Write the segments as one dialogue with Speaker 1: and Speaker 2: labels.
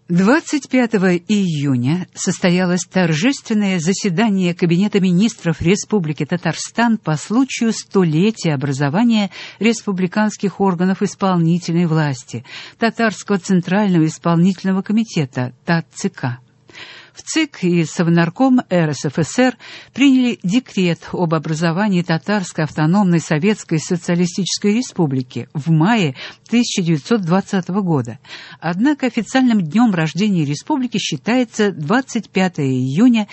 Speaker 1: 25 июня состоялось торжественное заседание Кабинета министров Республики Татарстан по случаю столетия образования республиканских органов исполнительной власти Татарского Центрального исполнительного комитета ТАЦК. В ЦИК и Совнарком РСФСР приняли декрет об образовании Татарской автономной Советской Социалистической Республики в мае 1920 года. Однако официальным днем рождения республики считается 25 июня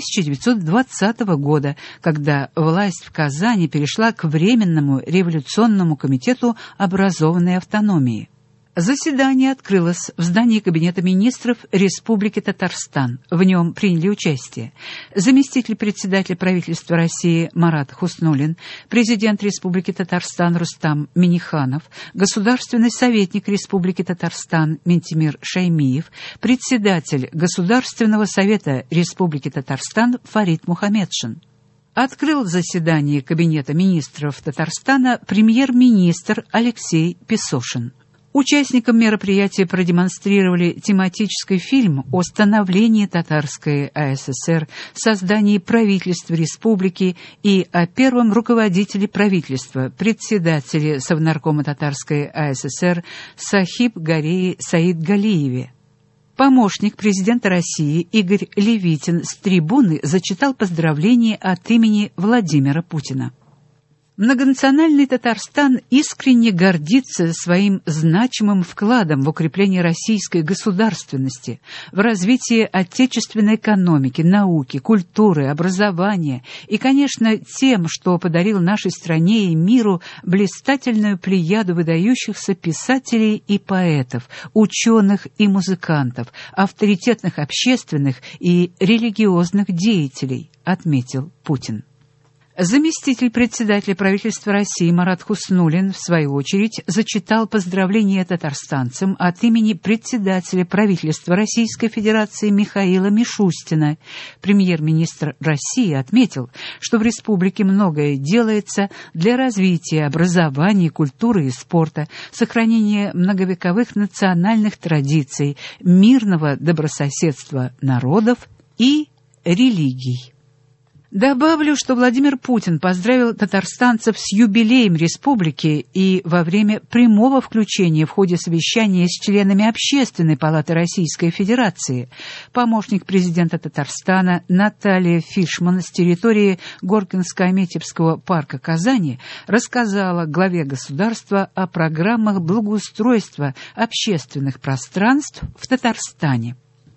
Speaker 1: 1920 года, когда власть в Казани перешла к Временному революционному комитету образованной автономии. Заседание открылось в здании Кабинета министров Республики Татарстан. В нем приняли участие заместитель председателя правительства России Марат Хуснуллин, президент Республики Татарстан Рустам Минниханов, государственный советник Республики Татарстан Ментимир Шаймиев, председатель Государственного совета Республики Татарстан Фарид Мухамедшин. Открыл заседание Кабинета министров Татарстана премьер-министр Алексей Песошин. Участникам мероприятия продемонстрировали тематический фильм о становлении Татарской АССР, создании правительства республики и о первом руководителе правительства, председателе Совнаркома Татарской АССР Сахиб Гарее Саид Галиеве. Помощник президента России Игорь Левитин с трибуны зачитал поздравления от имени Владимира Путина. Многонациональный Татарстан искренне гордится своим значимым вкладом в укрепление российской государственности, в развитие отечественной экономики, науки, культуры, образования и, конечно, тем, что подарил нашей стране и миру блистательную плеяду выдающихся писателей и поэтов, ученых и музыкантов, авторитетных общественных и религиозных деятелей, отметил Путин. Заместитель председателя правительства России Марат Хуснуллин, в свою очередь, зачитал поздравления татарстанцам от имени председателя правительства Российской Федерации Михаила Мишустина. Премьер-министр России отметил, что в республике многое делается для развития образования, культуры и спорта, сохранения многовековых национальных традиций, мирного добрососедства народов и религий. Добавлю, что Владимир Путин поздравил татарстанцев с юбилеем республики и во время прямого включения в ходе совещания с членами Общественной палаты Российской Федерации. Помощник президента Татарстана Наталья Фишман с территории Горкинско-Аметьевского парка Казани рассказала главе государства о программах благоустройства общественных пространств в Татарстане.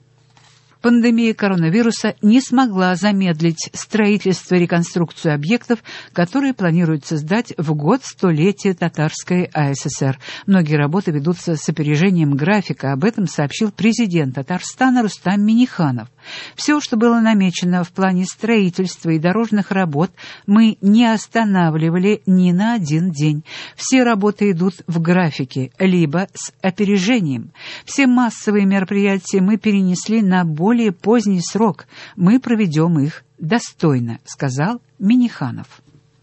Speaker 1: Пандемия коронавируса не смогла замедлить строительство и реконструкцию объектов, которые планируют создать в год столетия Татарской АССР. Многие работы ведутся с опережением графика, об этом сообщил президент Татарстана Рустам Минниханов. Все, что было намечено в плане строительства и дорожных работ, мы не останавливали ни на один день. Все работы идут в графике, либо с опережением. Все массовые мероприятия мы перенесли на более поздний срок. Мы проведем их достойно, сказал Минниханов.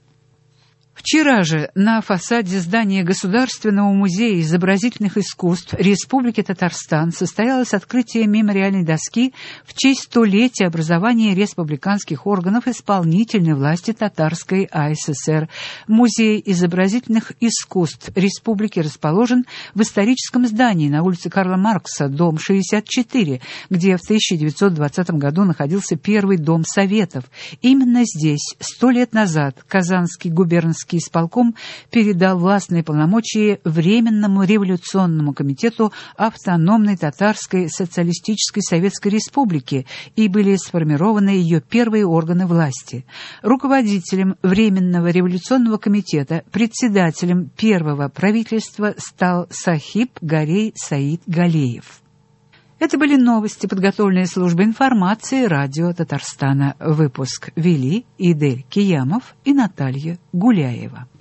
Speaker 1: Вчера же на фасаде здания Государственного музея изобразительных искусств Республики Татарстан состоялось открытие мемориальной доски в честь столетия образования республиканских органов исполнительной власти Татарской АССР. Музей изобразительных искусств Республики расположен в историческом здании на улице Карла Маркса, дом 64, где в 1920 году находился первый дом Советов. Именно здесь 100 лет назад Казанский губернский исполком передал властные полномочия Временному революционному комитету автономной Татарской Социалистической Советской Республики и были сформированы ее первые органы власти. Руководителем Временного революционного комитета, председателем первого правительства стал Сахиб Гарей Саид Галиев. Это были новости, подготовленные службой информации радио Татарстана. Выпуск вели Идель Киямов и Наталья Гуляева.